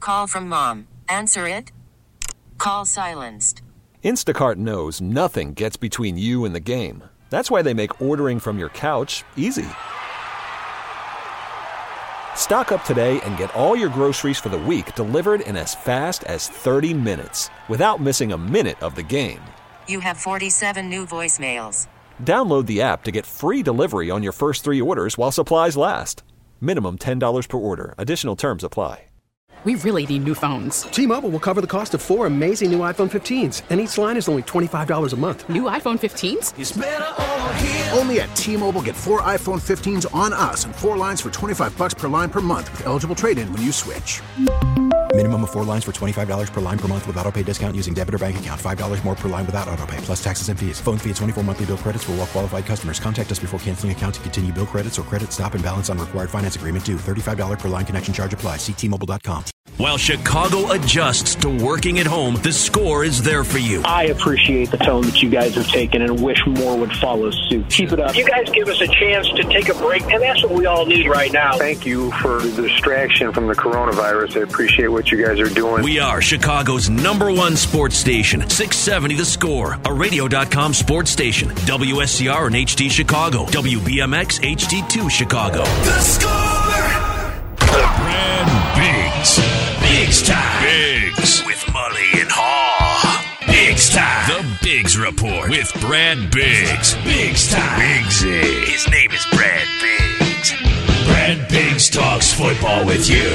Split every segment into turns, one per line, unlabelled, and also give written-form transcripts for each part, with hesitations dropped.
call from mom. Answer it. Call silenced.
Instacart knows nothing gets between you and the game. That's why they make ordering from your couch easy. Stock up today and get all your groceries for the week delivered in as fast as 30 minutes without missing a minute of the game.
You have 47 new voicemails.
Download the app to get free delivery on your first 3 orders while supplies last. Minimum $10 per order. Additional terms apply.
We really need new phones.
T-Mobile will cover the cost of 4 amazing new iPhone 15s, and each line is only $25 a month.
New iPhone 15s?
It's better over here. Only at T-Mobile, get 4 iPhone 15s on us and 4 lines for $25 per line per month with eligible trade-in when you switch.
Minimum of 4 lines for $25 per line per month with autopay discount using debit or bank account. $5 more per line without autopay, plus taxes and fees. Phone fee at 24 monthly bill credits for well-qualified customers. Contact us before canceling account to continue bill credits or credit stop and balance on required finance agreement due. $35 per line connection charge applies. See T-Mobile.com.
While Chicago adjusts to working at home, the Score is there for you.
I appreciate the tone that you guys have taken and wish more would follow suit. Keep it up.
You guys give us a chance to take a break, and that's what we all need right now.
Thank you for the distraction from the coronavirus. I appreciate what you guys are doing.
We are Chicago's #1 sports station, 670 The Score, a radio.com sports station, WSCR and HD Chicago, WBMX HD2 Chicago.
The Score!
Brad Biggs. Biggs time. Biggs with Mully and Haw. Biggs time. The Biggs Report with Brad Biggs. Biggs time. Biggsy. His name is Brad Biggs. Brad Biggs talks football with you.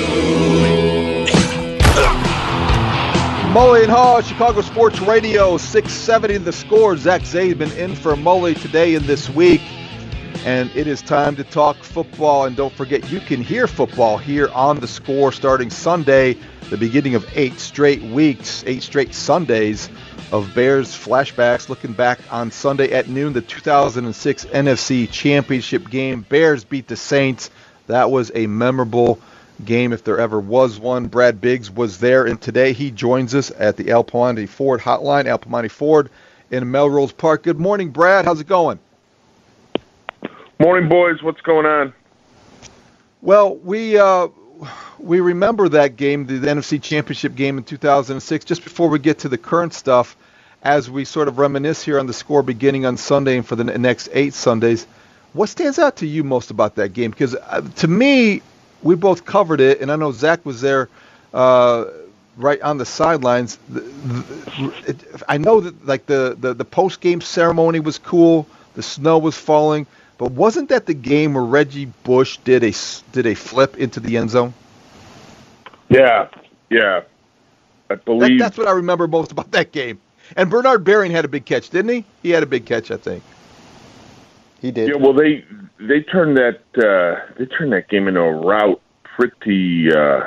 Mully and Haw, Chicago Sports Radio, 670 The Score. Zach Zabin in for Mully today and this week. And it is time to talk football. And don't forget, you can hear football here on The Score starting Sunday, the beginning of 8 straight weeks, 8 straight Sundays of Bears flashbacks. Looking back on Sunday at noon, the 2006 NFC Championship game. Bears beat the Saints. That was a memorable game if there ever was one. Brad Biggs was there, and today he joins us at the Al Piemonte Ford hotline, Al Piemonte Ford in Melrose Park. Good morning, Brad. How's it going?
Morning, boys. What's going on?
Well, we remember that game, the NFC Championship game in 2006. Just before we get to the current stuff, as we sort of reminisce here on The Score beginning on Sunday and for the next 8 Sundays, what stands out to you most about that game? Because to me, we both covered it, and I know Zach was there right on the sidelines. I know that like the post-game ceremony was cool. The snow was falling. But wasn't that the game where Reggie Bush did a flip into the end zone?
Yeah. I believe
that's what I remember most about that game. And Bernard Berrian had a big catch, didn't he? He had a big catch, I think. He did.
Yeah. Well, they turned that game into a rout pretty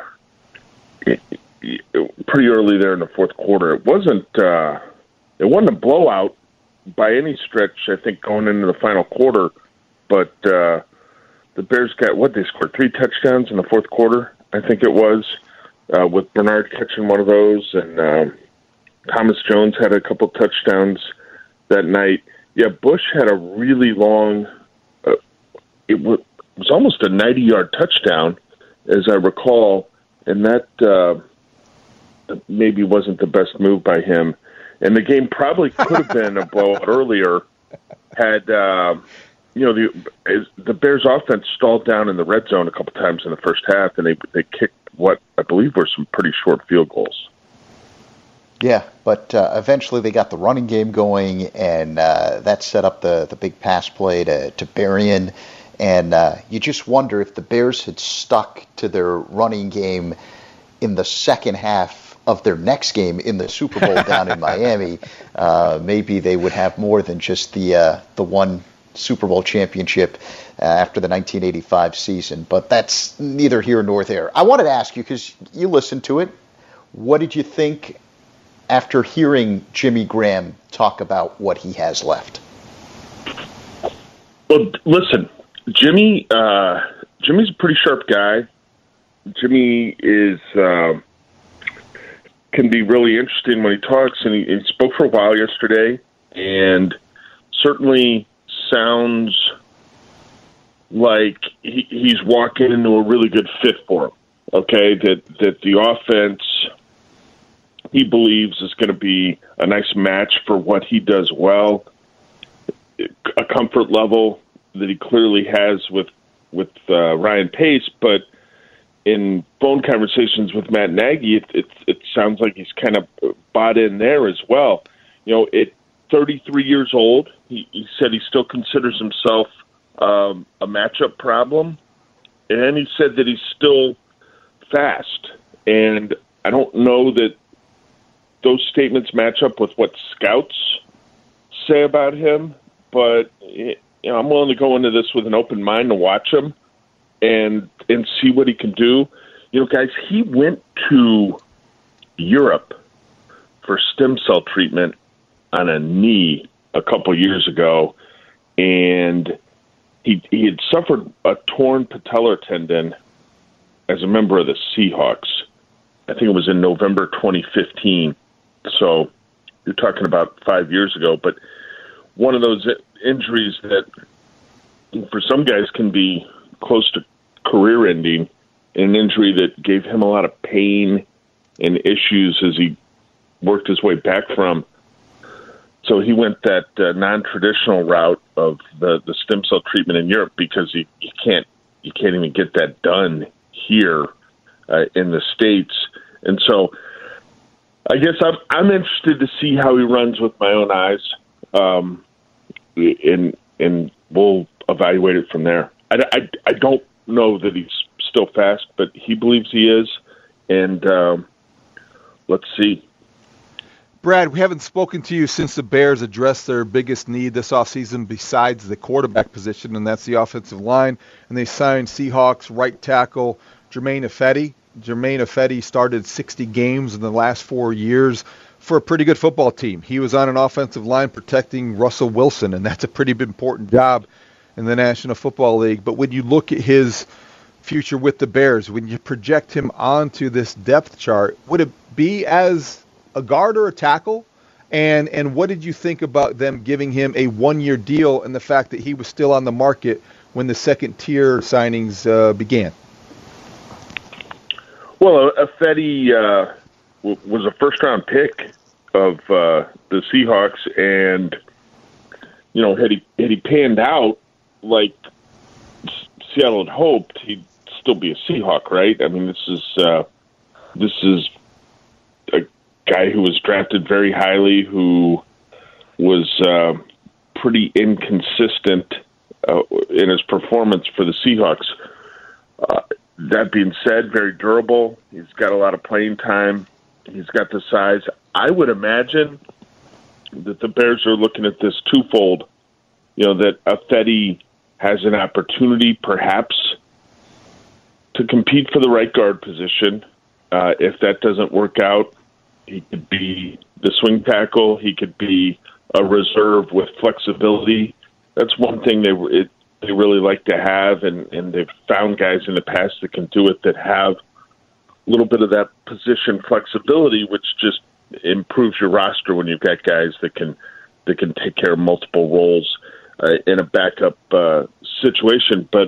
early there in the fourth quarter. It wasn't a blowout by any stretch, I think, going into the final quarter. But the Bears got, they scored 3 touchdowns in the fourth quarter, I think it was, with Bernard catching one of those. And Thomas Jones had a couple touchdowns that night. Yeah, Bush had a really long, it was almost a 90-yard touchdown, as I recall. And that maybe wasn't the best move by him. And the game probably could have been a blowout earlier had, the Bears offense stalled down in the red zone a couple times in the first half, and they kicked what I believe were some pretty short field goals.
Yeah, but eventually they got the running game going, and that set up the big pass play to Berrian. And you just wonder if the Bears had stuck to their running game in the second half of their next game in the Super Bowl down in Miami, maybe they would have more than just the one Super Bowl championship after the 1985 season. But that's neither here nor there. I wanted to ask you, because you listened to it, what did you think after hearing Jimmy Graham talk about what he has left?
Well, listen, Jimmy's a pretty sharp guy. Jimmy is can be really interesting when he talks, and he spoke for a while yesterday, and certainly sounds like he's walking into a really good fit for him. okay, that the offense he believes is going to be a nice match for what he does well, a comfort level that he clearly has with Ryan Pace, but in phone conversations with Matt Nagy, it sounds like he's kind of bought in there as well. At 33 years old, he said he still considers himself a matchup problem, and he said that he's still fast. And I don't know that those statements match up with what scouts say about him, but I'm willing to go into this with an open mind to watch him and see what he can do. Guys, he went to Europe for stem cell treatment on a knee a couple years ago, and he had suffered a torn patellar tendon as a member of the Seahawks. I think it was in November 2015. So you're talking about 5 years ago, but one of those injuries that for some guys can be close to career-ending, an injury that gave him a lot of pain and issues as he worked his way back from. So he went that non-traditional route of the stem cell treatment in Europe because you can't even get that done here in the States. And so I guess I'm interested to see how he runs with my own eyes, and we'll evaluate it from there. I don't know that he's still fast, but he believes he is, and let's see.
Brad, we haven't spoken to you since the Bears addressed their biggest need this offseason besides the quarterback position, and that's the offensive line, and they signed Seahawks right tackle Germain Ifedi. Germain Ifedi started 60 games in the last 4 years for a pretty good football team. He was on an offensive line protecting Russell Wilson, and that's a pretty important job in the National Football League. But when you look at his future with the Bears, when you project him onto this depth chart, would it be as a guard or a tackle? And what did you think about them giving him a 1-year deal and the fact that he was still on the market when the second-tier signings began?
Well, Ifedi was a first-round pick of the Seahawks, and had he panned out like Seattle had hoped, he'd still be a Seahawk, right? I mean, this is a guy who was drafted very highly, who was pretty inconsistent in his performance for the Seahawks. That being said, very durable. He's got a lot of playing time. He's got the size. I would imagine that the Bears are looking at this twofold. That Ifedi has an opportunity, perhaps, to compete for the right guard position. If that doesn't work out, he could be the swing tackle. He could be a reserve with flexibility. That's one thing they really like to have, and they've found guys in the past that can do it, that have a little bit of that position flexibility, which just improves your roster when you've got guys that can take care of multiple roles in a backup situation. But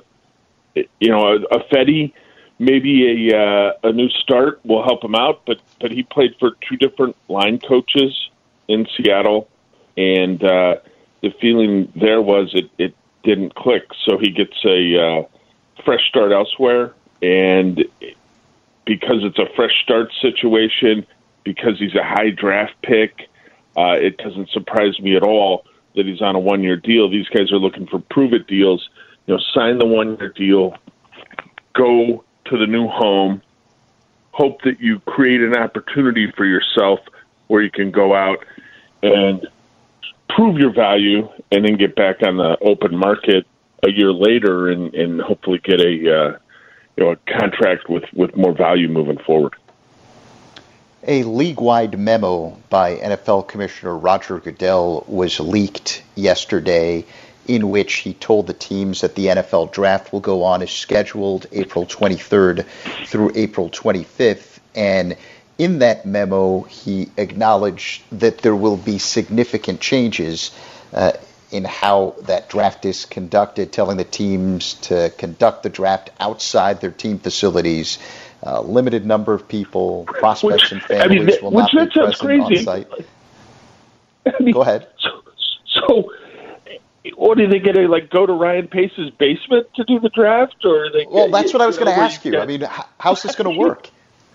Ifedi, maybe a new start will help him out, but he played for two different line coaches in Seattle, and the feeling there was it didn't click, so he gets a fresh start elsewhere. And because it's a fresh start situation, because he's a high draft pick, it doesn't surprise me at all that he's on a 1-year deal. These guys are looking for prove-it deals. Sign the 1-year deal, go to the new home, hope that you create an opportunity for yourself where you can go out and prove your value and then get back on the open market a year later and hopefully get a contract with more value moving forward.
A league-wide memo by NFL Commissioner Roger Goodell was leaked yesterday, in which he told the teams that the NFL draft will go on as scheduled April 23rd through April 25th. And in that memo, he acknowledged that there will be significant changes in how that draft is conducted, telling the teams to conduct the draft outside their team facilities, limited number of people, prospects and families will not be present on site. Go ahead.
So, what are they going to go to Ryan Pace's basement to do the draft, or are they?
Well, that's what I was going to ask you. I mean, how's this going to work?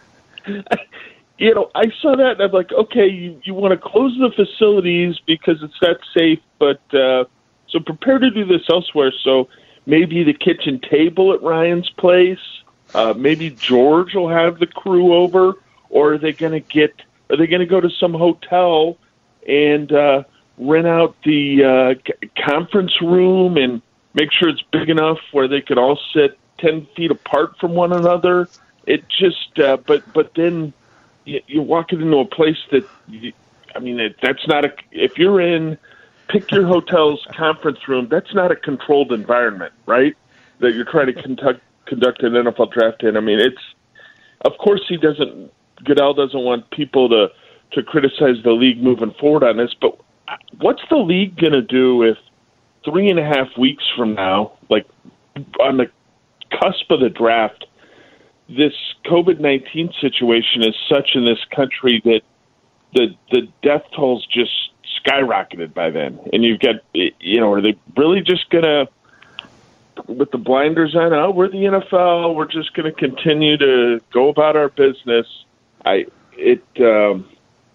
I saw that and I'm like, okay, you want to close the facilities because it's not safe, but so prepare to do this elsewhere. So maybe the kitchen table at Ryan's place, maybe George will have the crew over, or are they going to go to some hotel and rent out the conference room and make sure it's big enough where they could all sit 10 feet apart from one another? It just, but then you're walking into a place that, that's not if you're in, pick your hotel's conference room, that's not a controlled environment, right? That you're trying to conduct an NFL draft in. I mean, of course Goodell doesn't want people to criticize the league moving forward on this, but what's the league going to do if 3.5 weeks from now, on the cusp of the draft, this COVID-19 situation is such in this country that the death toll's just skyrocketed by then. And you've got, are they really just going to, with the blinders on, we're the NFL, we're just going to continue to go about our business? I don't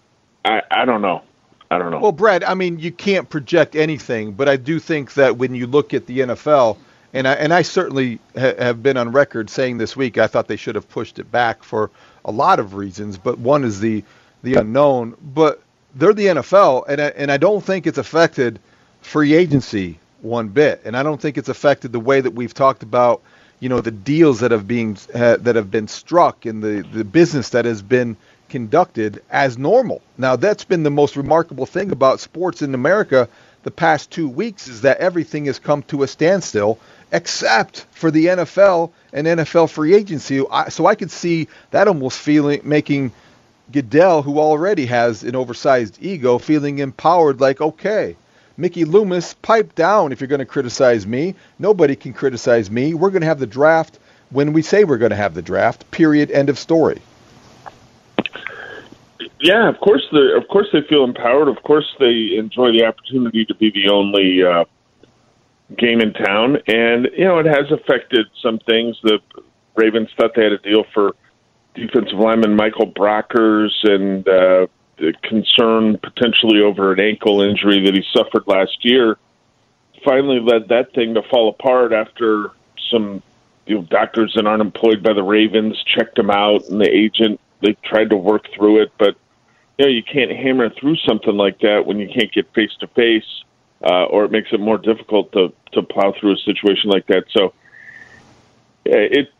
know.
Well, Brad, you can't project anything, but I do think that when you look at the NFL, and I certainly have been on record saying this week I thought they should have pushed it back for a lot of reasons, but one is the unknown. But they're the NFL, and I don't think it's affected free agency one bit, and I don't think it's affected the way that we've talked about, the deals that have been struck and the business that has been conducted as normal. Now, that's been the most remarkable thing about sports in America the past 2 weeks, is that everything has come to a standstill except for the NFL and NFL free agency. So I could see that almost making Goodell, who already has an oversized ego, feeling empowered, like, okay, Mickey Loomis, pipe down if you're going to criticize me. Nobody can criticize me. We're going to have the draft when we say we're going to have the draft, period, end of story.
Yeah, of course they feel empowered. Of course they enjoy the opportunity to be the only game in town. And, it has affected some things. The Ravens thought they had a deal for defensive lineman Michael Brockers, and the concern potentially over an ankle injury that he suffered last year finally led that thing to fall apart after some doctors that aren't employed by the Ravens checked him out, and the agent, they tried to work through it. But, you can't hammer through something like that when you can't get face-to-face, or it makes it more difficult to plow through a situation like that. So it's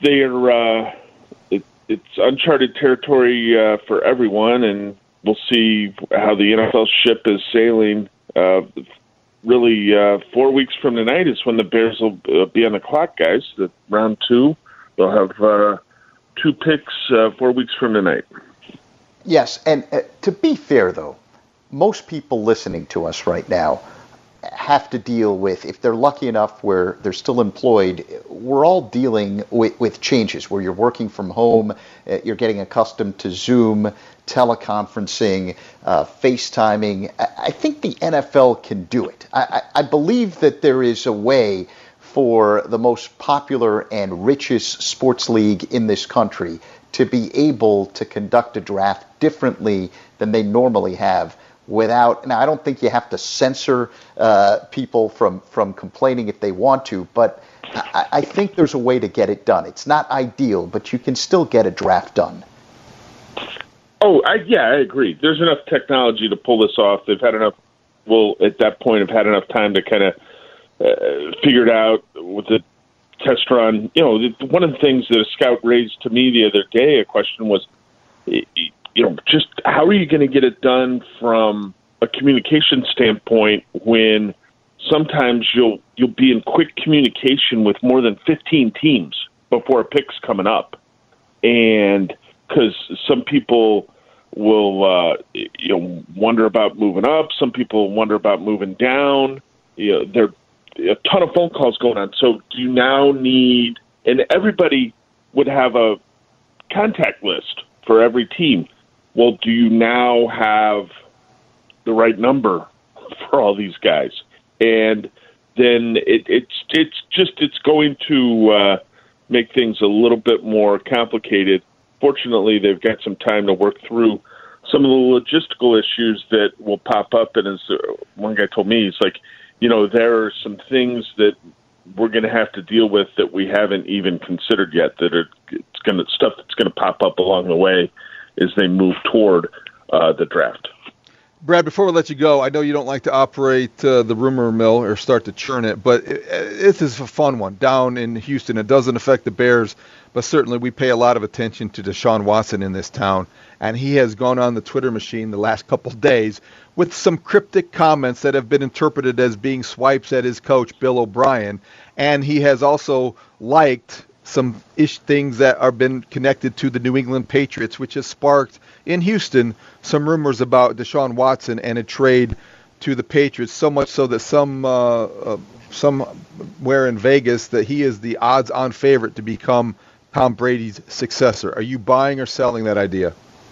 uncharted territory for everyone, and we'll see how the NFL ship is sailing. Really, 4 weeks from tonight is when the Bears will be on the clock, guys. The round 2, they'll have 2 picks 4 weeks from tonight.
Yes, and to be fair, though, most people listening to us right now have to deal with, if they're lucky enough where they're still employed, we're all dealing with changes where you're working from home, you're getting accustomed to Zoom, teleconferencing, FaceTiming. I think the NFL can do it. I believe that there is a way for the most popular and richest sports league in this country to be able to conduct a draft differently than they normally have without, now I don't think you have to censor people from complaining if they want to, but I think there's a way to get it done. It's not ideal, but you can still get a draft done.
I agree. There's enough technology to pull this off. They've had enough, at that point, have had enough time to kind of figure it out with the test run. One of the things that a scout raised to me the other day, a question was, just how are you going to get it done from a communication standpoint when sometimes you'll be in quick communication with more than 15 teams before a pick's coming up, and because some people will wonder about moving up, some people wonder about moving down. There are a ton of phone calls going on. So do you now need, and everybody would have a contact list for every team. Well, do you now have the right number for all these guys? And then it's going to make things a little bit more complicated. Fortunately, they've got some time to work through some of the logistical issues that will pop up. And as one guy told me, he's like, there are some things that we're going to have to deal with that we haven't even considered yet, stuff that's going to pop up along the way as they move toward the draft.
Brad, before we let you go, I know you don't like to operate the rumor mill or start to churn it, but this is a fun one down in Houston. It doesn't affect the Bears, but certainly we pay a lot of attention to Deshaun Watson in this town, and he has gone on the Twitter machine the last couple of days with some cryptic comments that have been interpreted as being swipes at his coach, Bill O'Brien, and he has also liked some things that are been connected to the New England Patriots, which has sparked in Houston some rumors about Deshaun Watson and a trade to the Patriots, so much so that somewhere in Vegas that he is the odds-on favorite to become Tom Brady's successor. Are you buying or selling that idea?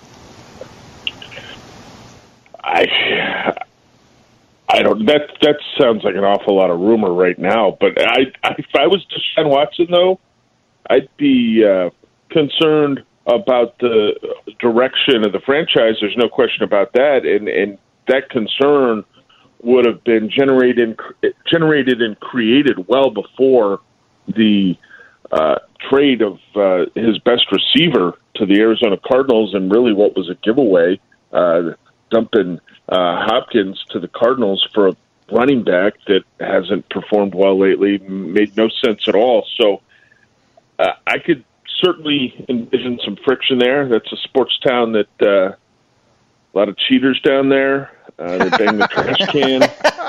I don't. That sounds like an awful lot of rumor right now. But if I was Deshaun Watson, though, I'd be concerned about the direction of the franchise. There's no question about that, and that concern would have been generated and created well before the trade of his best receiver to the Arizona Cardinals, and really what was a giveaway, dumping Hopkins to the Cardinals for a running back that hasn't performed well lately. Made no sense at all. So I could certainly envision some friction there. That's a sports town that a lot of cheaters down there. They bang the trash can.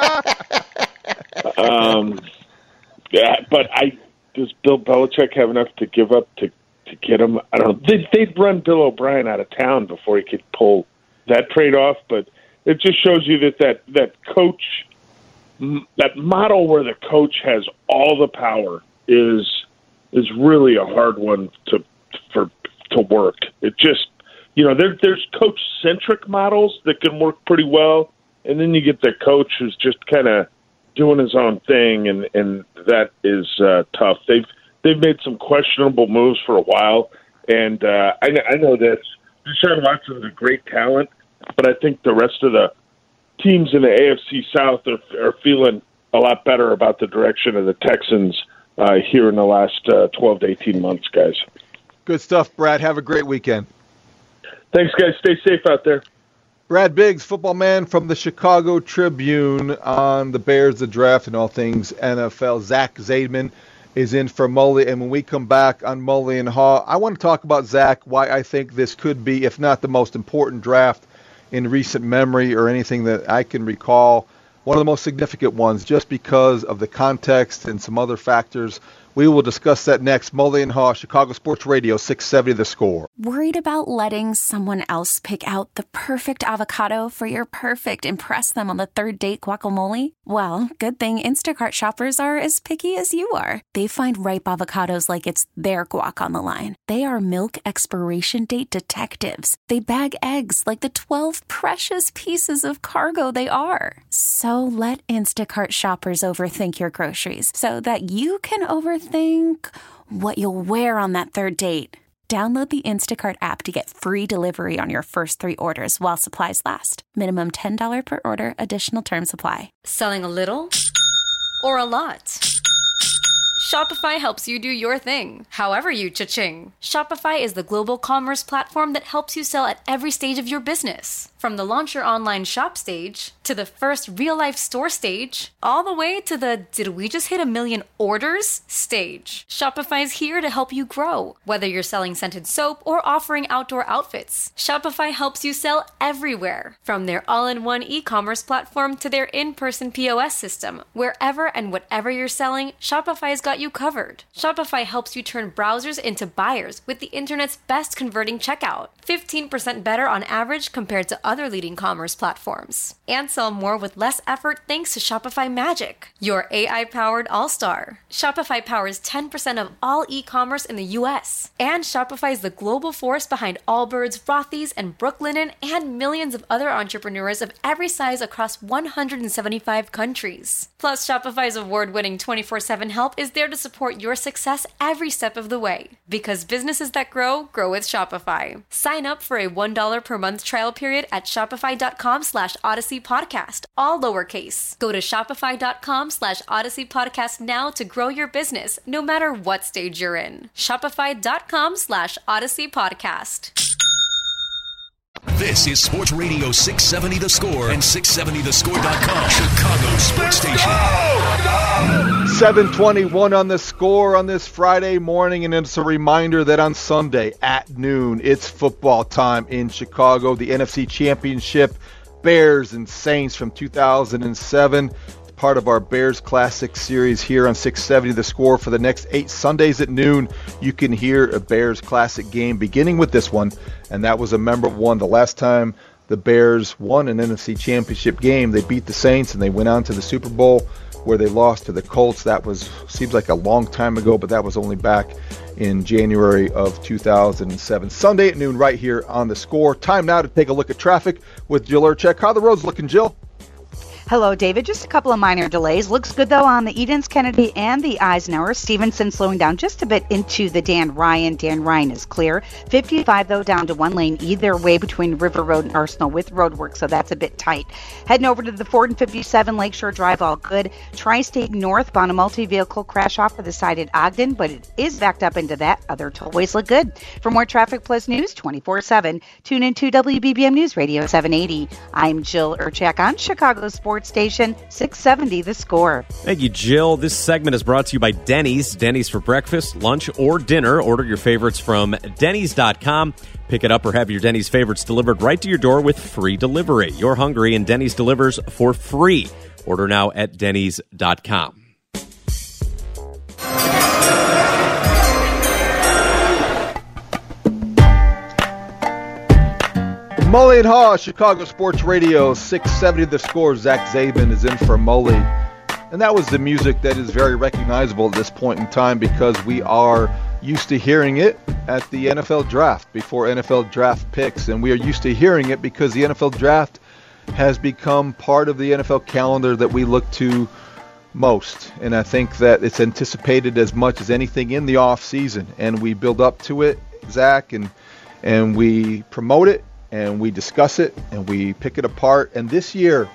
But does Bill Belichick have enough to give up to get him? I don't know. They'd run Bill O'Brien out of town before he could pull that trade off. But it just shows you that coach, that model where the coach has all the power is really a hard one to work. It just, there's coach-centric models that can work pretty well, and then you get the coach who's just kind of doing his own thing, and that is tough. They've made some questionable moves for a while, and I know that Deshaun Watson is a great talent, but I think the rest of the teams in the AFC South are feeling a lot better about the direction of the Texans here in the last 12 to 18 months, guys.
Good stuff, Brad. Have a great weekend.
Thanks, guys. Stay safe out there.
Brad Biggs, football man from the Chicago Tribune on the Bears, the draft, and all things NFL. Zach Zaidman is in for Mully, and when we come back on Mully and Haw, I want to talk about, Zach, why I think this could be, if not the most important draft in recent memory or anything that I can recall, one of the most significant ones, just because of the context and some other factors. We will discuss that next. Mully and Haw, Chicago Sports Radio, 670 The Score.
Worried about letting someone else pick out the perfect avocado for your perfect impress them on the third date guacamole? Well, good thing Instacart shoppers are as picky as you are. They find ripe avocados like it's their guac on the line. They are milk expiration date detectives. They bag eggs like the 12 precious pieces of cargo they are. So let Instacart shoppers overthink your groceries so that you can overthink what you'll wear on that third date. Download the Instacart app to get free delivery on your first 3 orders while supplies last. Minimum $10 per order. Additional terms apply.
Selling a little or a lot? Shopify helps you do your thing, however you cha-ching. Shopify is the global commerce platform that helps you sell at every stage of your business. From the launch your online shop stage, to the first real-life store stage, all the way to the did we just hit 1 million orders stage. Shopify's here to help you grow. Whether you're selling scented soap or offering outdoor outfits, Shopify helps you sell everywhere. From their all-in-one e-commerce platform to their in-person POS system, wherever and whatever you're selling, Shopify's got got you covered. Shopify helps you turn browsers into buyers with the internet's best converting checkout. 15% better on average compared to other leading commerce platforms. And sell more with less effort thanks to Shopify Magic, your AI-powered all-star. Shopify powers 10% of all e-commerce in the U.S. And Shopify is the global force behind Allbirds, Rothy's, and Brooklinen, and millions of other entrepreneurs of every size across 175 countries. Plus, Shopify's award-winning 24/7 help is there to support your success every step of the way. Because businesses that grow, grow with Shopify. Sign up for a $1 per month trial period at shopify.com/Odyssey Podcast, all lowercase. Go to shopify.com/Odyssey Podcast now to grow your business, no matter what stage you're in. Shopify.com/Odyssey Podcast.
This is Sports Radio 670 The Score and 670thescore.com. Chicago Sports Station.
7:21 on the Score on this Friday morning, and it's a reminder that on Sunday at noon, it's football time in Chicago. The NFC Championship, Bears and Saints from 2007. Part of our Bears Classic series here on 670 The Score. For the next 8 Sundays at noon, you can hear a Bears Classic game, beginning with this one, and that was a memorable one. The last time the Bears won an NFC Championship game, they beat the Saints and they went on to the Super Bowl, where they lost to the Colts. That seems like a long time ago, but that was only back in January of 2007. Sunday at noon right here on The Score. Time now to take a look at traffic with Jill Urchek. How are the roads looking, Jill?
Hello, David. Just a couple of minor delays. Looks good, though, on the Edens, Kennedy, and the Eisenhower. Stevenson slowing down just a bit into the Dan Ryan. Dan Ryan is clear. 55, though, down to one lane either way between River Road and Arsenal with roadwork, so that's a bit tight. Heading over to the Ford and 57 Lakeshore Drive, all good. Tri-State northbound, a multi-vehicle crash off of the side at Ogden, but it is backed up into that. Other tollways look good. For more Traffic Plus news 24/7, tune in to WBBM News Radio 780. I'm Jill Urchak on Chicago Sports Station 670 The Score.
Thank you, Jill. This segment is brought to you by Denny's. Denny's for breakfast, lunch, or dinner. Order your favorites from Denny's.com. Pick it up or have your Denny's favorites delivered right to your door with free delivery. You're hungry and Denny's delivers for free. Order now at Denny's.com.
Mully and Haw, Chicago Sports Radio, 670 The Score. Zach Zabin is in for Mully. And that was the music that is very recognizable at this point in time because we are used to hearing it at the NFL Draft, before NFL Draft picks. And we are used to hearing it because the NFL Draft has become part of the NFL calendar that we look to most. And I think that it's anticipated as much as anything in the off season. And we build up to it, Zach, and we promote it. And we discuss it, and we pick it apart. And this year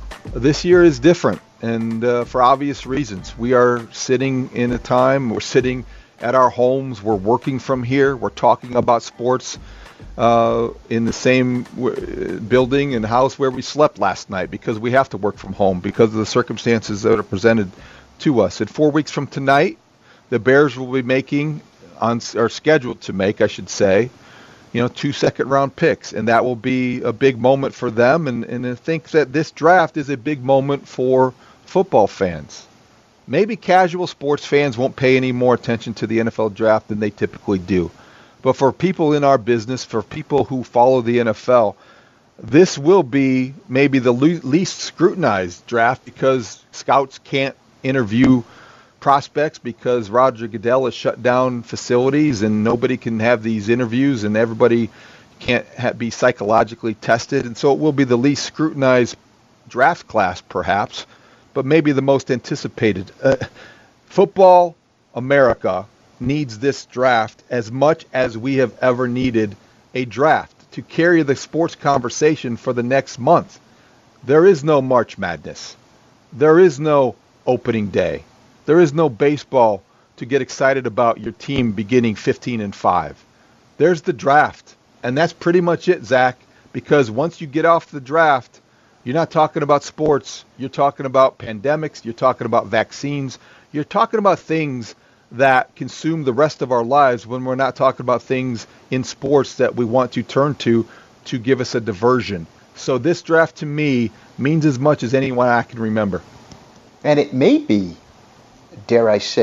is different, and for obvious reasons. We are sitting in a time, we're sitting at our homes, we're working from here, we're talking about sports in the same building and house where we slept last night because we have to work from home because of the circumstances that are presented to us. And 4 weeks from tonight, the Bears will be scheduled to make, I should say, 2 second-round picks, and that will be a big moment for them. And I think that this draft is a big moment for football fans. Maybe casual sports fans won't pay any more attention to the NFL draft than they typically do. But for people in our business, for people who follow the NFL, this will be maybe the least scrutinized draft because scouts can't interview prospects because Roger Goodell has shut down facilities and nobody can have these interviews and everybody can't be psychologically tested. And so it will be the least scrutinized draft class perhaps, but maybe the most anticipated. Football America needs this draft as much as we have ever needed a draft to carry the sports conversation for the next month. There is no March Madness. There is no opening day. There is no baseball to get excited about your team beginning 15-5. There's the draft, and that's pretty much it, Zach, because once you get off the draft, you're not talking about sports. You're talking about pandemics. You're talking about vaccines. You're talking about things that consume the rest of our lives when we're not talking about things in sports that we want to turn to give us a diversion. So this draft to me means as much as anyone I can remember.
And it may be, dare I say,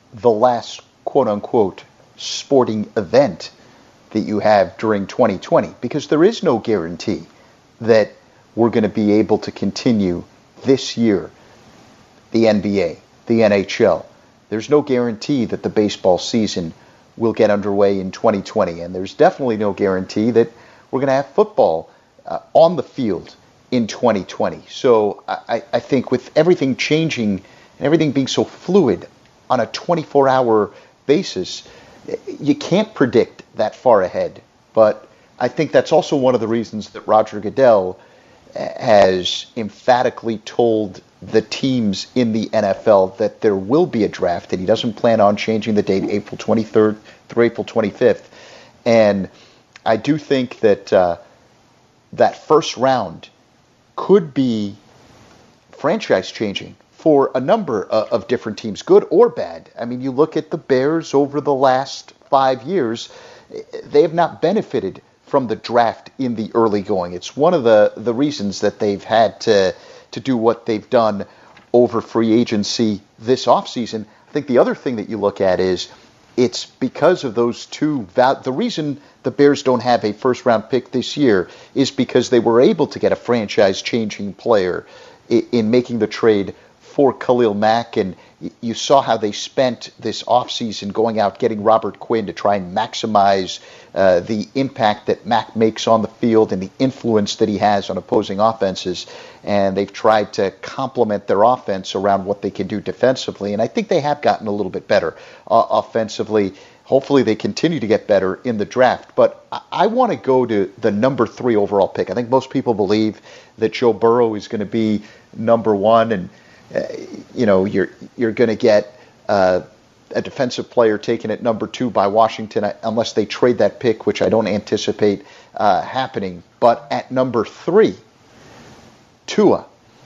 the last quote-unquote sporting event that you have during 2020, because there is no guarantee that we're going to be able to continue this year the NBA, the NHL. There's no guarantee that the baseball season will get underway in 2020, and there's definitely no guarantee that we're going to have football on the field in 2020. So I think with everything changing and everything being so fluid on a 24-hour basis, you can't predict that far ahead. But I think that's also one of the reasons that Roger Goodell has emphatically told the teams in the NFL that there will be a draft, and he doesn't plan on changing the date April 23rd through April 25th. And I do think that that first round could be franchise changing for a number of different teams, good or bad. I mean, you look at the Bears over the last 5 years, they have not benefited from the draft in the early going. It's one of the reasons that they've had to do what they've done over free agency this offseason. I think the other thing that you look at is it's because of those two. The reason the Bears don't have a first-round pick this year is because they were able to get a franchise-changing player in making the trade for Khalil Mack, and you saw how they spent this offseason going out getting Robert Quinn to try and maximize the impact that Mack makes on the field and the influence that he has on opposing offenses. And they've tried to complement their offense around what they can do defensively. And I think they have gotten a little bit better offensively. Hopefully they continue to get better in the draft. But I want to go to the number 3 overall pick. I think most people believe that Joe Burrow is going to be number 1, and you're going to get a defensive player taken at number 2 by Washington, unless they trade that pick, which I don't anticipate happening. But at number 3, Tua.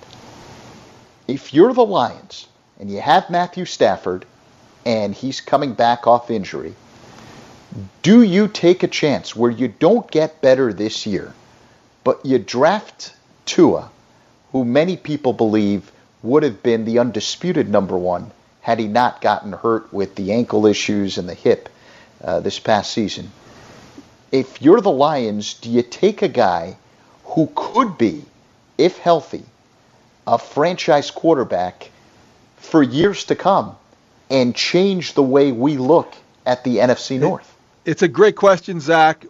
If you're the Lions and you have Matthew Stafford and he's coming back off injury, do you take a chance where you don't get better this year, but you draft Tua, who many people believe would have been the undisputed number 1 had he not gotten hurt with the ankle issues and the hip this past season? If you're the Lions, do you take a guy who could be, if healthy, a franchise quarterback for years to come and change the way we look at the NFC North?
It's a great question, Zach.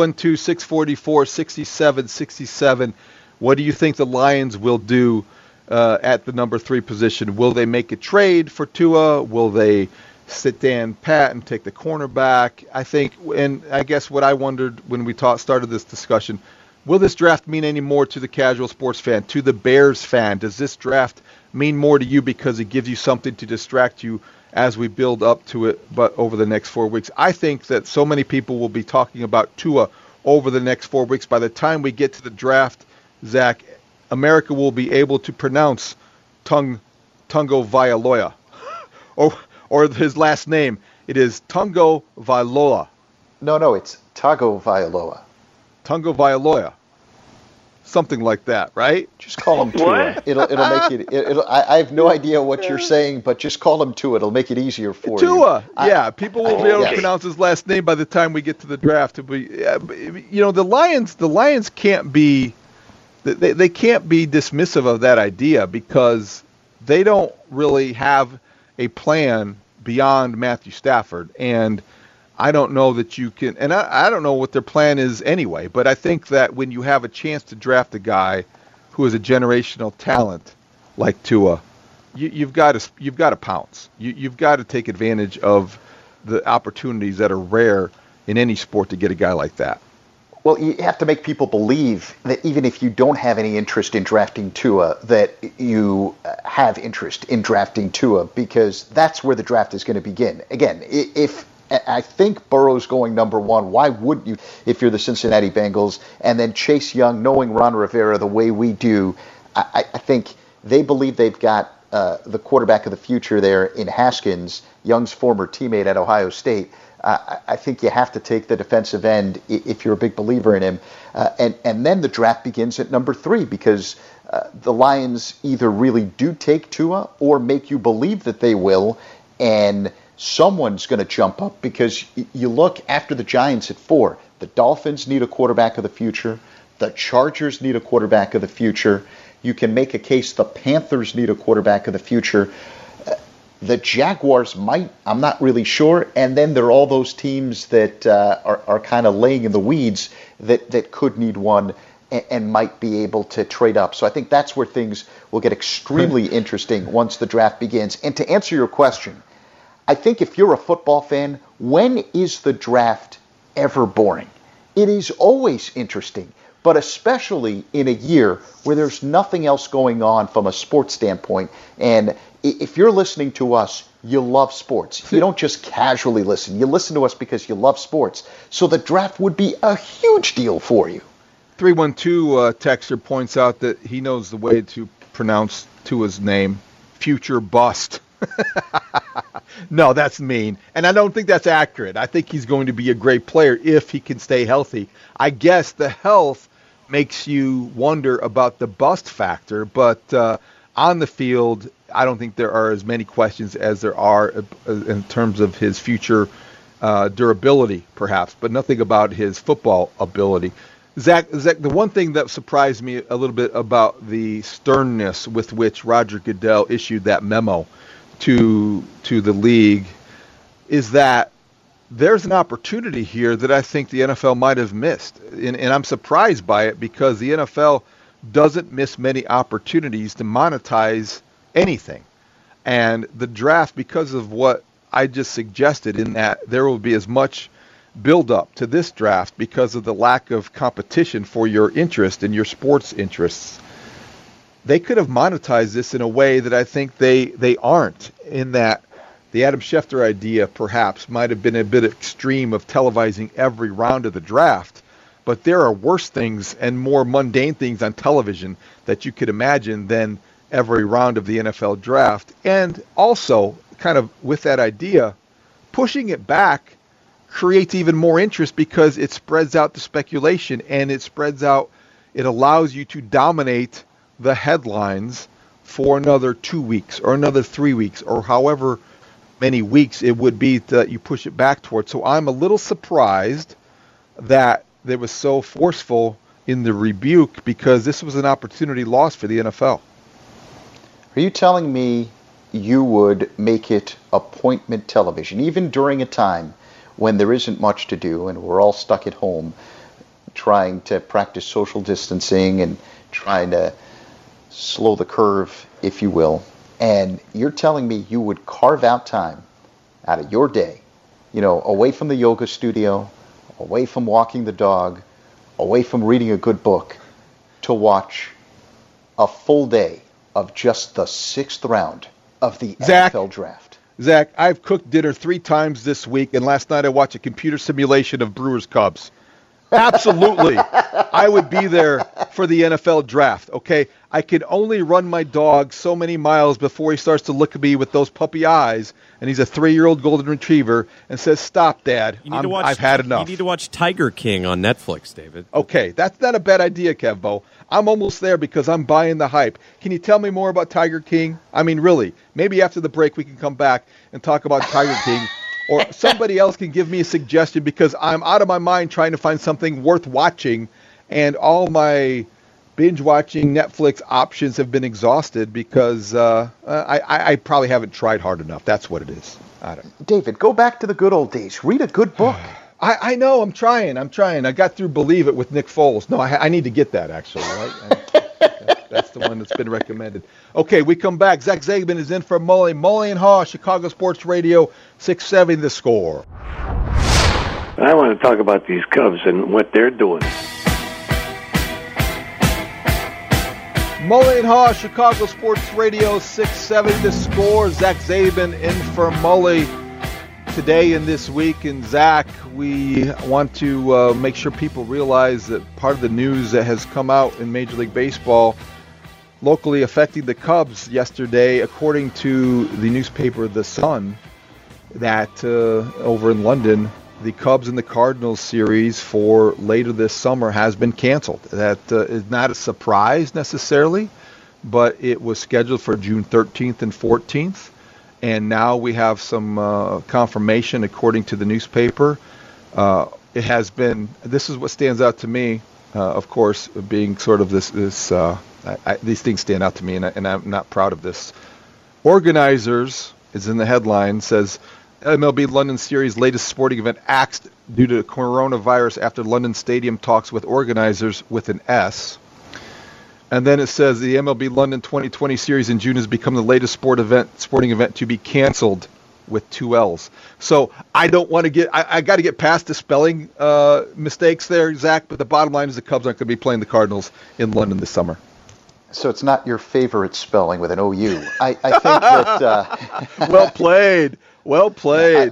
312-644-6767. What do you think the Lions will do at the number 3 position? Will they make a trade for Tua? Will they sit down pat and take the cornerback? I think, and I guess what I wondered when we started this discussion, will this draft mean any more to the casual sports fan, to the Bears fan? Does this draft mean more to you because it gives you something to distract you as we build up to it, but over the next 4 weeks? I think that so many people will be talking about Tua over the next 4 weeks. By the time we get to the draft, Zach, America will be able to pronounce Tungo Vailoa, or his last name. It is Tungo Vailoa.
No, it's Tago Vailoa.
Tungo Vailoa. Something like that, right?
Just call him Tua. It'll make it. I have no idea what you're saying, but just call him Tua. It'll make it easier for you.
Tua. Yeah, people will be able to pronounce his last name by the time we get to the draft. The Lions can't be. They can't be dismissive of that idea because they don't really have a plan beyond Matthew Stafford. And I don't know that you can, and I don't know what their plan is anyway, but I think that when you have a chance to draft a guy who is a generational talent like Tua, you've got to pounce. You've got to take advantage of the opportunities that are rare in any sport to get a guy like that.
Well, you have to make people believe that even if you don't have any interest in drafting Tua, that you have interest in drafting Tua, because that's where the draft is going to begin. Again, if I think Burrow's going number 1, why wouldn't you if you're the Cincinnati Bengals? And then Chase Young, knowing Ron Rivera the way we do, I think they believe they've got the quarterback of the future there in Haskins, Young's former teammate at Ohio State. I think you have to take the defensive end if you're a big believer in him. And then the draft begins at number 3 because the Lions either really do take Tua or make you believe that they will and someone's going to jump up, because you look after the Giants at 4. The Dolphins need a quarterback of the future. The Chargers need a quarterback of the future. You can make a case the Panthers need a quarterback of the future. The Jaguars might, I'm not really sure. And then there are all those teams that are kind of laying in the weeds that could need one and might be able to trade up. So I think that's where things will get extremely interesting once the draft begins. And to answer your question, I think if you're a football fan, when is the draft ever boring? It is always interesting, but especially in a year where there's nothing else going on from a sports standpoint. And if you're listening to us, you love sports. You don't just casually listen. You listen to us because you love sports. So the draft would be a huge deal for you.
312 texter points out that he knows the way to pronounce Tua's name, future bust. No, that's mean. And I don't think that's accurate. I think he's going to be a great player if he can stay healthy. I guess the health makes you wonder about the bust factor, but on the field, I don't think there are as many questions as there are in terms of his future durability, perhaps, but nothing about his football ability. Zach, the one thing that surprised me a little bit about the sternness with which Roger Goodell issued that memo to the league is that there's an opportunity here that I think the NFL might have missed. And I'm surprised by it, because the NFL doesn't miss many opportunities to monetize anything. And the draft, because of what I just suggested, in that there will be as much build up to this draft because of the lack of competition for your interest and your sports interests, they could have monetized this in a way that I think they aren't, in that the Adam Schefter idea perhaps might have been a bit extreme of televising every round of the draft, but there are worse things and more mundane things on television that you could imagine than every round of the NFL draft. And also, kind of with that idea, pushing it back creates even more interest because it spreads out the speculation, and it allows you to dominate the headlines for another 2 weeks or another 3 weeks or however many weeks it would be that you push it back towards. So I'm a little surprised that they was so forceful in the rebuke, because this was an opportunity lost for the NFL.
Are you telling me you would make it appointment television, even during a time when there isn't much to do and we're all stuck at home trying to practice social distancing and trying to slow the curve, if you will, and you're telling me you would carve out time out of your day, away from the yoga studio, away from walking the dog, away from reading a good book, to watch a full day of just the 6th round of the NFL draft?
Zach, I've cooked dinner 3 times this week, and last night I watched a computer simulation of Brewers Cubs. Absolutely. I would be there for the NFL draft, okay? I can only run my dog so many miles before he starts to look at me with those puppy eyes, and he's a 3-year-old golden retriever, and says, "Stop, Dad. I've had enough."
You need to watch Tiger King on Netflix, David.
Okay, that's not a bad idea, Kevbo. I'm almost there because I'm buying the hype. Can you tell me more about Tiger King? I mean, really, maybe after the break we can come back and talk about Tiger King. Or somebody else can give me a suggestion, because I'm out of my mind trying to find something worth watching, and all my binge-watching Netflix options have been exhausted because I probably haven't tried hard enough. That's what it is. I don't know.
David, go back to the good old days. Read a good book.
I know. I'm trying. I got through Believe It with Nick Foles. No, I need to get that, actually. Right? That's the one that's been recommended. Okay, we come back. Zach Zaidman is in for Mully and Haw, Chicago Sports Radio, 670 The Score.
I want to talk about these Cubs and what they're doing.
Mully and Haw, Chicago Sports Radio, 670 The Score. Zach Zaidman in for Mully today and this week. And Zach, we want to make sure people realize that part of the news that has come out in Major League Baseball locally affecting the Cubs yesterday, according to the newspaper The Sun, that over in London, the Cubs and the Cardinals series for later this summer has been canceled. That is not a surprise necessarily, but it was scheduled for June 13th and 14th. and now we have some confirmation according to the newspaper. It has been, this is what stands out to me, of course, being sort of this these things stand out to me, and I'm not proud of this. Organizers, is in the headline, says MLB London Series latest sporting event axed due to coronavirus after London Stadium talks with organizers with an S. And then it says the MLB London 2020 Series in June has become the latest sporting event to be canceled with 2 L's. So I don't want to get, I got to get past the spelling mistakes there, Zach, but the bottom line is the Cubs aren't going to be playing the Cardinals in London this summer.
So it's not your favorite spelling with an OU. I think that...
Well played. Well played.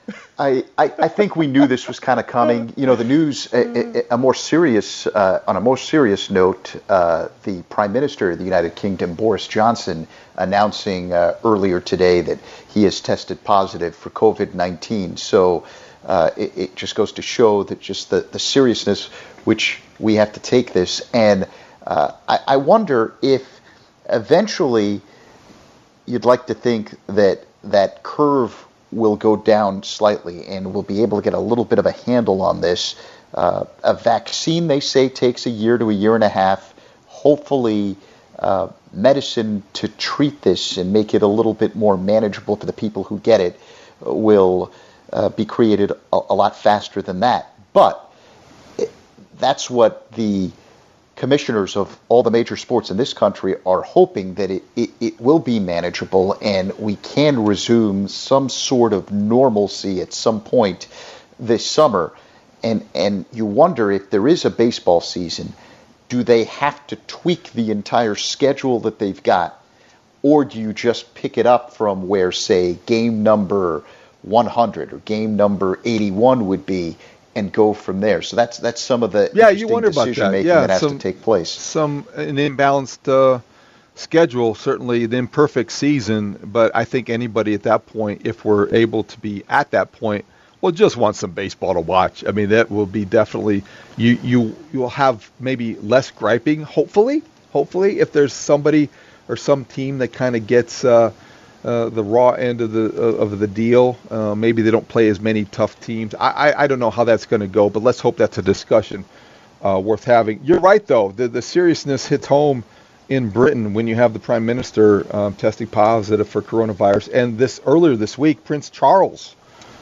I think we knew this was kind of coming. You know, the news, on a more serious note, the Prime Minister of the United Kingdom, Boris Johnson, announcing earlier today that he has tested positive for COVID-19. So it just goes to show that just the seriousness which we have to take this. And I wonder if eventually you'd like to think that that curve will go down slightly and we'll be able to get a little bit of a handle on this. A vaccine, they say, takes a year to a year and a half. Hopefully, medicine to treat this and make it a little bit more manageable for the people who get it will be created a lot faster than that. But that's what the commissioners of all the major sports in this country are hoping, that it will be manageable and we can resume some sort of normalcy at some point this summer. And you wonder, if there is a baseball season, do they have to tweak the entire schedule that they've got? Or do you just pick it up from where, say, game number 100 or game number 81 would be, and go from there? So that's some of the
you wonder about
decision making that has to take place.
An imbalanced schedule, certainly the imperfect season, but I think anybody at that point, if we're able to be at that point, will just want some baseball to watch. I mean, that will be definitely, you'll have maybe less griping, hopefully, if there's somebody or some team that kind of gets the raw end of the deal. Maybe they don't play as many tough teams. I don't know how that's going to go, but let's hope that's a discussion worth having. You're right, though. The seriousness hits home in Britain when you have the Prime Minister testing positive for coronavirus. And earlier this week, Prince Charles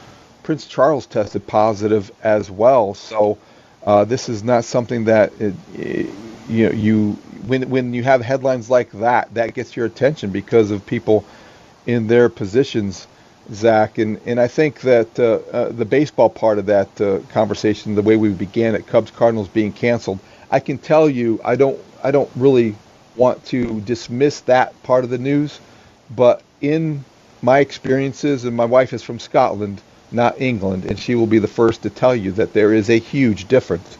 tested positive as well. So this is not something that when you have headlines like that gets your attention because of people in their positions, Zach, and I think that the baseball part of that conversation, the way we began it, Cubs Cardinals being canceled, I can tell you I don't really want to dismiss that part of the news, but in my experiences, and my wife is from Scotland, not England, and she will be the first to tell you that there is a huge difference.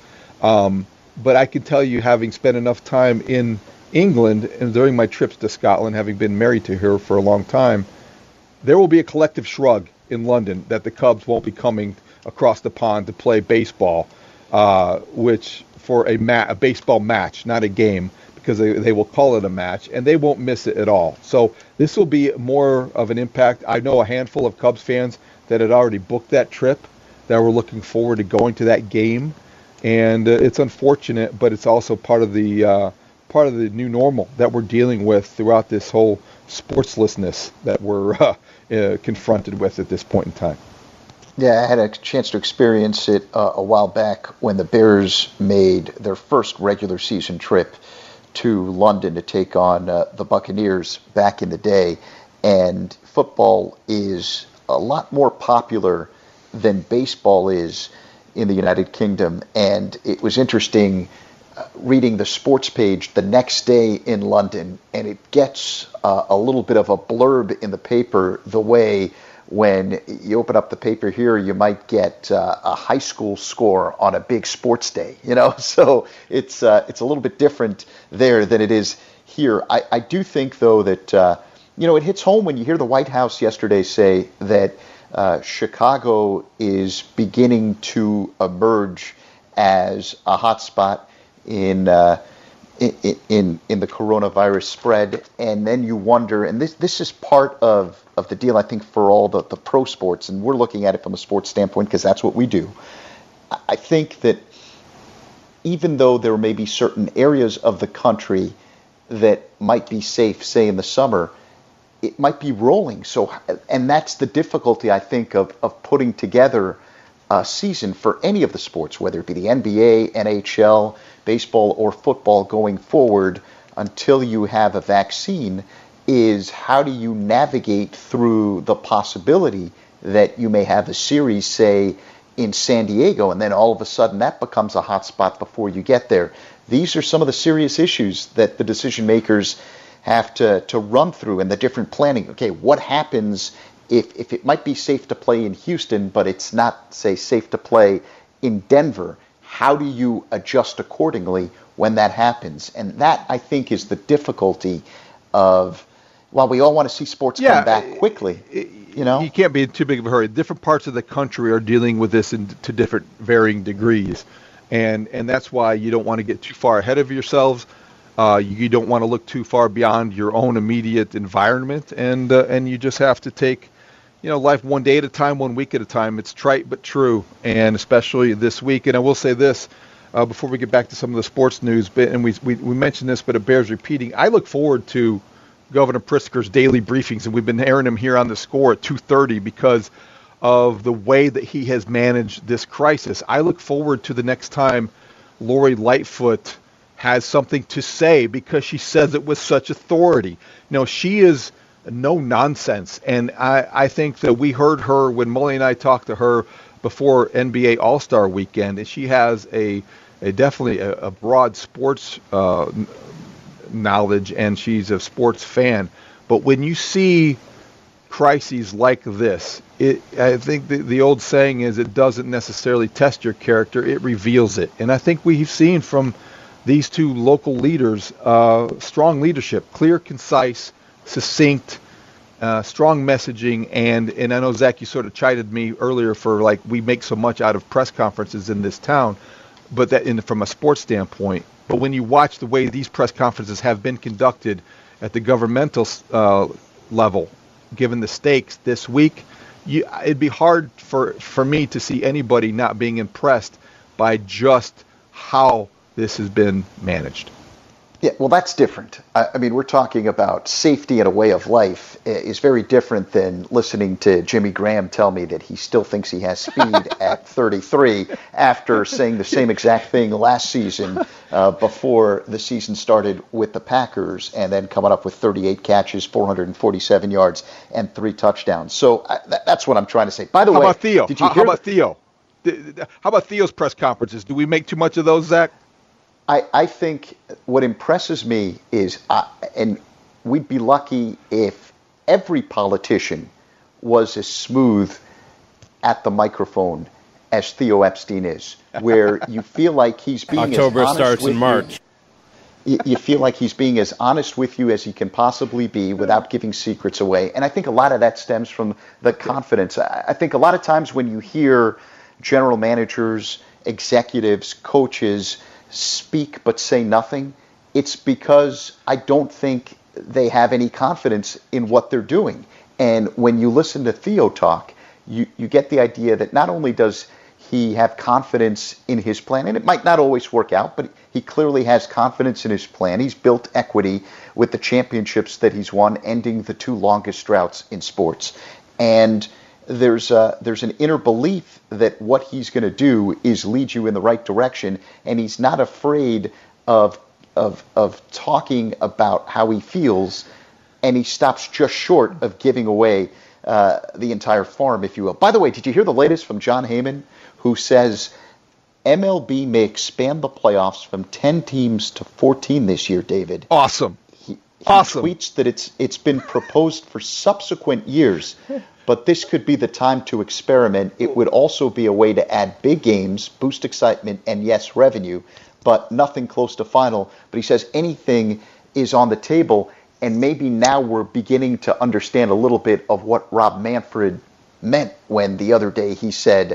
But I can tell you, having spent enough time in England and during my trips to Scotland, having been married to her for a long time, there will be a collective shrug in London that the Cubs won't be coming across the pond to play baseball, which for a baseball match, not a game, because they will call it a match, and they won't miss it at all. So this will be more of an impact. I know a handful of Cubs fans that had already booked that trip, that were looking forward to going to that game, and it's unfortunate, but it's also part of the new normal that we're dealing with throughout this whole sportslessness that we're confronted with at this point in time.
Yeah, I had a chance to experience it a while back when the Bears made their first regular season trip to London to take on the Buccaneers back in the day. And football is a lot more popular than baseball is in the United Kingdom. And it was interesting reading the sports page the next day in London, and it gets a little bit of a blurb in the paper the way when you open up the paper here, you might get a high school score on a big sports day, so it's a little bit different there than it is here. I do think, though, that, it hits home when you hear the White House yesterday say that Chicago is beginning to emerge as a hotspot in in the coronavirus spread, and then you wonder, and this is part of the deal, I think, for all the pro sports, and we're looking at it from a sports standpoint because that's what we do. I think that even though there may be certain areas of the country that might be safe, say in the summer, it might be rolling. So, and that's the difficulty, I think, of putting together a season for any of the sports, whether it be the NBA, NHL, baseball, or football going forward until you have a vaccine, is how do you navigate through the possibility that you may have a series, say, in San Diego, and then all of a sudden that becomes a hot spot before you get there. These are some of the serious issues that the decision makers have to run through, and the different planning. Okay, what happens if it might be safe to play in Houston, but it's not, say, safe to play in Denver? How do you adjust accordingly when that happens? And that, I think, is the difficulty of, while we all want to see sports come back quickly, you
can't be in too big of a hurry. Different parts of the country are dealing with this to different varying degrees. And that's why you don't want to get too far ahead of yourselves. You don't want to look too far beyond your own immediate environment, and you just have to take, life one day at a time, 1 week at a time. It's trite but true, and especially this week. And I will say this before we get back to some of the sports news, and we mentioned this, but it bears repeating. I look forward to Governor Pritzker's daily briefings, and we've been airing him here on The Score at 2:30 because of the way that he has managed this crisis. I look forward to the next time Lori Lightfoot has something to say, because she says it with such authority. She is no nonsense, and I think that we heard her when Molly and I talked to her before NBA All-Star Weekend, and she has definitely a broad sports knowledge, and she's a sports fan. But when you see crises like this, I think the old saying is, it doesn't necessarily test your character, it reveals it. And I think we've seen from these two local leaders strong leadership, clear, concise, succinct, strong messaging. And I know, Zach, you sort of chided me earlier for, like, we make so much out of press conferences in this town, but that from a sports standpoint. But when you watch the way these press conferences have been conducted at the governmental level, given the stakes this week, it'd be hard for me to see anybody not being impressed by just how this has been managed.
Yeah, well, that's different. I mean, we're talking about safety and a way of life is very different than listening to Jimmy Graham tell me that he still thinks he has speed at 33 after saying the same exact thing last season before the season started with the Packers, and then coming up with 38 catches, 447 yards, and 3 touchdowns. So that's what I'm trying to say. By the way,
about Theo?
Did you hear
how about Theo? How about Theo's press conferences? Do we make too much of those, Zach?
I think what impresses me is, and we'd be lucky if every politician was as smooth at the microphone as Theo Epstein is, where you feel like he's being
October
as honest
starts
with
in March.
You feel like he's being as honest with you as he can possibly be without giving secrets away. And I think a lot of that stems from the confidence. I think a lot of times when you hear general managers, executives, coaches speak but say nothing, it's because I don't think they have any confidence in what they're doing. And when you listen to Theo talk, you get the idea that not only does he have confidence in his plan, and it might not always work out, but he clearly has confidence in his plan. He's built equity with the championships that he's won, ending the 2 longest droughts in sports. And there's an inner belief that what he's going to do is lead you in the right direction, and he's not afraid of talking about how he feels, and he stops just short of giving away the entire farm, if you will. By the way, did you hear the latest from John Heyman, who says MLB may expand the playoffs from 10 teams to 14 this year, David?
Awesome.
He tweets that it's been proposed for subsequent years, but this could be the time to experiment. It would also be a way to add big games, boost excitement, and yes, revenue, but nothing close to final. But he says anything is on the table, and maybe now we're beginning to understand a little bit of what Rob Manfred meant when the other day he said,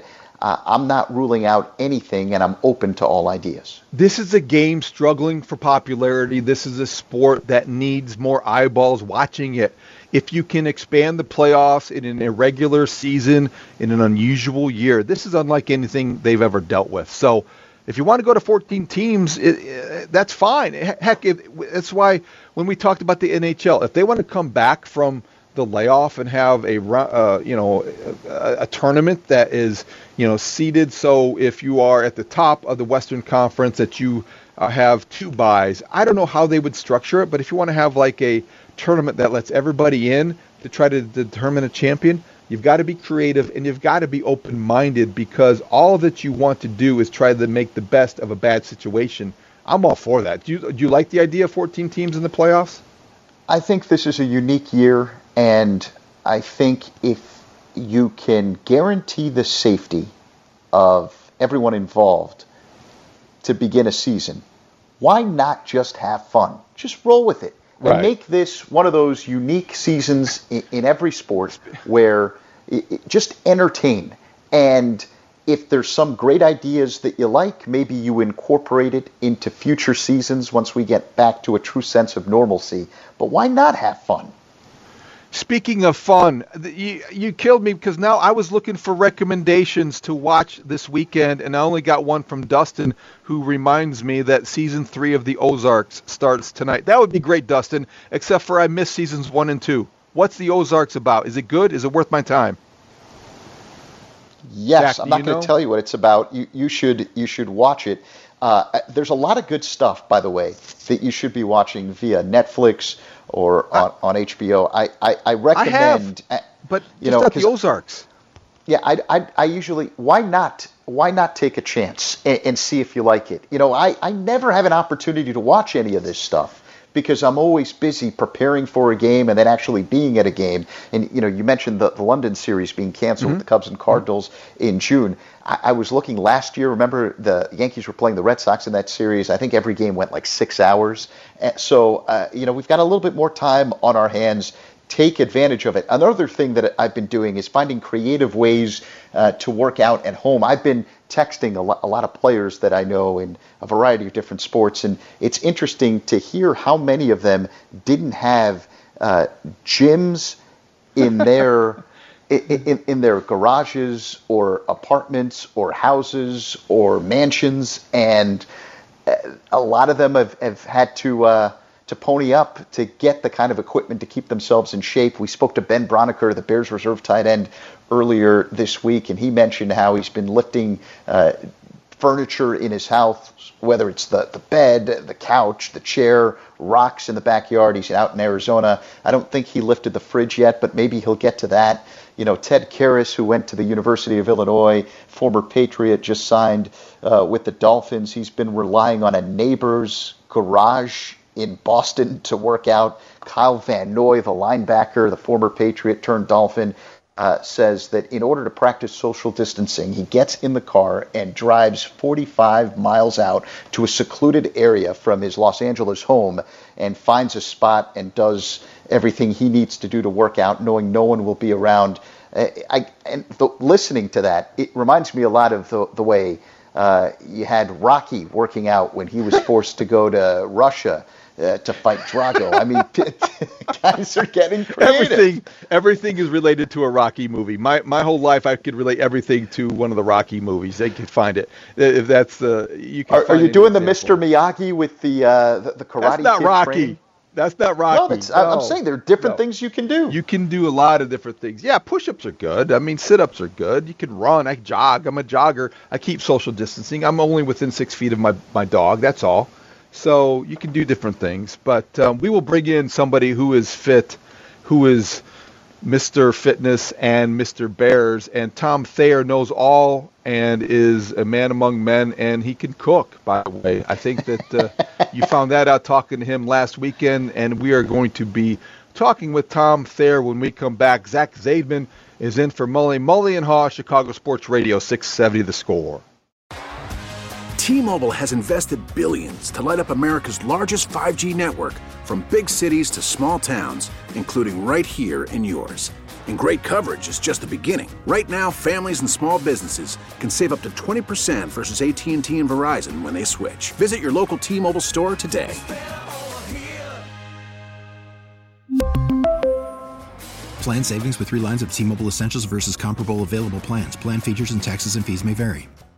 I'm not ruling out anything, and I'm open to all ideas.
This is a game struggling for popularity. This is a sport that needs more eyeballs watching it. If you can expand the playoffs in an irregular season, in an unusual year, this is unlike anything they've ever dealt with. So if you want to go to 14 teams, that's fine. Heck, that's why when we talked about the NHL, if they want to come back from the layoff and have a tournament that is seeded, so if you are at the top of the Western Conference that you have 2 byes, I don't know how they would structure it, but if you want to have like a tournament that lets everybody in to try to determine a champion, you've got to be creative and you've got to be open-minded, because all that you want to do is try to make the best of a bad situation. I'm all for that. Do you like the idea of 14 teams in the playoffs?
I think this is a unique year, and I think if you can guarantee the safety of everyone involved to begin a season, why not just have fun? Just roll with it. And make this one of those unique seasons in every sport where just entertain. And if there's some great ideas that you like, maybe you incorporate it into future seasons once we get back to a true sense of normalcy. But why not have fun?
Speaking of fun, you killed me, because now I was looking for recommendations to watch this weekend, and I only got one from Dustin, who reminds me that season 3 of The Ozarks starts tonight. That would be great, Dustin, except for I missed seasons 1 and 2. What's The Ozarks about? Is it good? Is it worth my time?
Yes,
Jack,
I'm not going to tell you what it's about. You should watch it. There's a lot of good stuff, by the way, that you should be watching via Netflix or on HBO. I recommend.
I have, but not The Ozarks.
Yeah, I usually, why not take a chance and see if you like it? I never have an opportunity to watch any of this stuff because I'm always busy preparing for a game and then actually being at a game. And, you mentioned the London series being canceled with the Cubs and Cardinals in June. I was looking last year. Remember, the Yankees were playing the Red Sox in that series. I think every game went like 6 hours. So, we've got a little bit more time on our hands. Take advantage of it. Another thing that I've been doing is finding creative ways to work out at home. I've been texting a lot of players that I know in a variety of different sports, and it's interesting to hear how many of them didn't have gyms in their in their garages or apartments or houses or mansions, and a lot of them have had to pony up to get the kind of equipment to keep themselves in shape. We spoke to Ben Broniker, the Bears reserve tight end, earlier this week, and he mentioned how he's been lifting furniture in his house, whether it's the bed, the couch, the chair, rocks in the backyard. He's out in Arizona. I don't think he lifted the fridge yet, but maybe he'll get to that. Ted Karras, who went to the University of Illinois, former Patriot, just signed with the Dolphins. He's been relying on a neighbor's garage in Boston to work out. Kyle Van Noy, the linebacker, the former Patriot turned Dolphin, says that in order to practice social distancing, he gets in the car and drives 45 miles out to a secluded area from his Los Angeles home and finds a spot and does everything he needs to do to work out, knowing no one will be around. Listening to that, it reminds me a lot of the way you had Rocky working out when he was forced to go to Russia to fight Drago. I mean, guys are getting creative.
Everything is related to a Rocky movie. My whole life, I could relate everything to one of the Rocky movies. They could find it. If that's you can.
Are you doing example. The Mr. Miyagi with the karate?
That's not
kid
Rocky.
Training?
That's not Rocky.
No, I'm saying there are different things you can do.
You can do a lot of different things. Yeah, push-ups are good. I mean, sit-ups are good. You can run. I jog. I'm a jogger. I keep social distancing. I'm only within 6 feet of my dog. That's all. So you can do different things. But we will bring in somebody who is fit, who is Mr. Fitness and Mr. Bears. And Tom Thayer knows all and is a man among men, and he can cook, by the way. I think that you found that out talking to him last weekend, and we are going to be talking with Tom Thayer when we come back. Zach Zaidman is in for Mully and Haw, Chicago Sports Radio, 670 The Score.
T-Mobile has invested billions to light up America's largest 5G network, from big cities to small towns, including right here in yours. And great coverage is just the beginning. Right now, families and small businesses can save up to 20% versus AT&T and Verizon when they switch. Visit your local T-Mobile store today.
Plan savings with 3 lines of T-Mobile Essentials versus comparable available plans. Plan features and taxes and fees may vary.